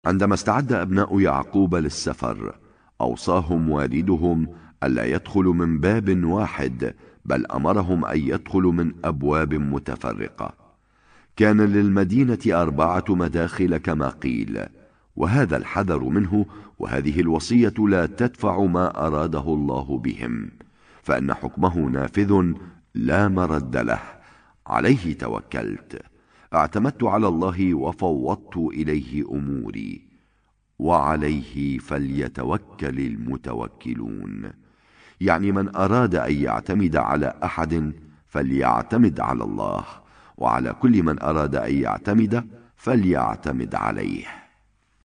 عندما استعد أبناء يعقوب للسفر أوصاهم والدهم ألا يدخلوا من باب واحد، بل أمرهم أن يدخلوا من أبواب متفرقة. كان للمدينة 4 مداخل كما قيل، وهذا الحذر منه، وهذه الوصية لا تدفع ما أراده الله بهم، فإن حكمه نافذ لا مرد له. عليه توكلت، اعتمدت على الله وفوضت إليه أموري، وعليه فليتوكل المتوكلون. يعني من أراد أن يعتمد على أحد فليعتمد على الله، وعلى كل من أراد أن يعتمد فليعتمد عليه.